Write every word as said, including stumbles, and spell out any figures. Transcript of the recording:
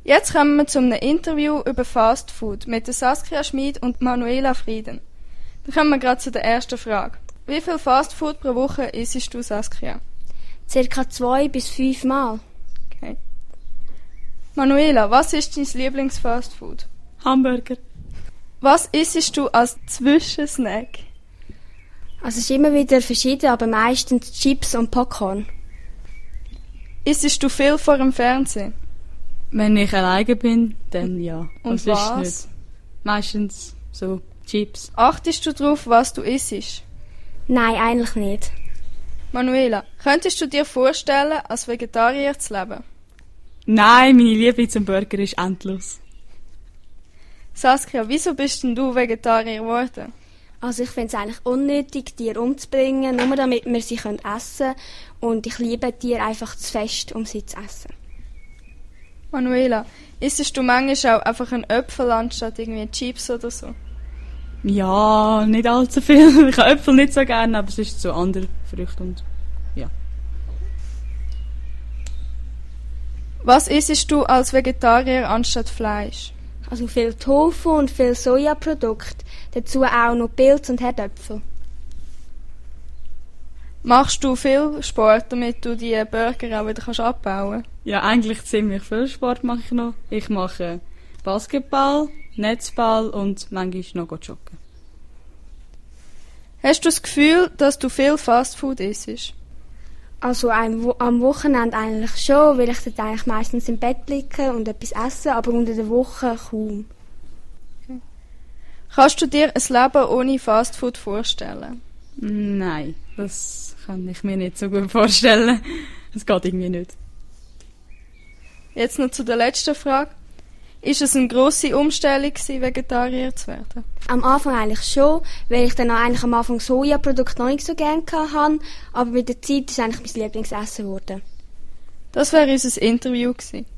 Jetzt kommen wir zu einem Interview über Fast Food mit der Saskia Schmid und Manuela Frieden. Dann kommen wir gerade zu der ersten Frage. Wie viel Fast Food pro Woche isst du, Saskia? Circa zwei bis fünf Mal. Okay. Manuela, was ist dein Lieblings-Fast Food? Hamburger. Was isst du als Zwischensnack? Also es ist immer wieder verschieden, aber meistens Chips und Popcorn. Isst du viel vor dem Fernsehen? Wenn ich alleine bin, dann ja. Und das was? Ist nicht. Meistens so Chips. Achtest du darauf, was du isst? Nein, eigentlich nicht. Manuela, könntest du dir vorstellen, als Vegetarier zu leben? Nein, meine Liebe zum Burger ist endlos. Saskia, wieso bist denn du Vegetarier geworden? Also ich finde es eigentlich unnötig, Tiere umzubringen, nur damit wir sie essen können. Und ich liebe Tiere einfach zu fest, um sie zu essen. Manuela, isst du manchmal auch einfach einen Äpfel anstatt irgendwie Chips oder so? Ja, nicht allzu viel. Ich habe Äpfel nicht so gerne, aber es ist so andere Früchte und ja. Was isst du als Vegetarier anstatt Fleisch? Also viel Tofu und viel Sojaprodukte. Dazu auch noch Pilze und Herdöpfel. Machst du viel Sport, damit du die Burger auch wieder kannst abbauen? Ja, eigentlich ziemlich viel Sport mache ich noch. Ich mache Basketball, Netzball und manchmal noch joggen. Hast du das Gefühl, dass du viel Fastfood isst? Also am Wochenende eigentlich schon, weil ich dort eigentlich meistens im Bett liege und etwas esse, aber unter der Woche kaum. Okay. Kannst du dir ein Leben ohne Fastfood vorstellen? Nein, das kann ich mir nicht so gut vorstellen. Das geht irgendwie nicht. Jetzt noch zu der letzten Frage. Ist es eine grosse Umstellung gewesen, Vegetarier zu werden? Am Anfang eigentlich schon, weil ich dann auch eigentlich am Anfang Sojaprodukte noch nicht so gerne hatte, aber mit der Zeit ist es eigentlich mein Lieblingsessen geworden. Das wäre unser Interview gewesen.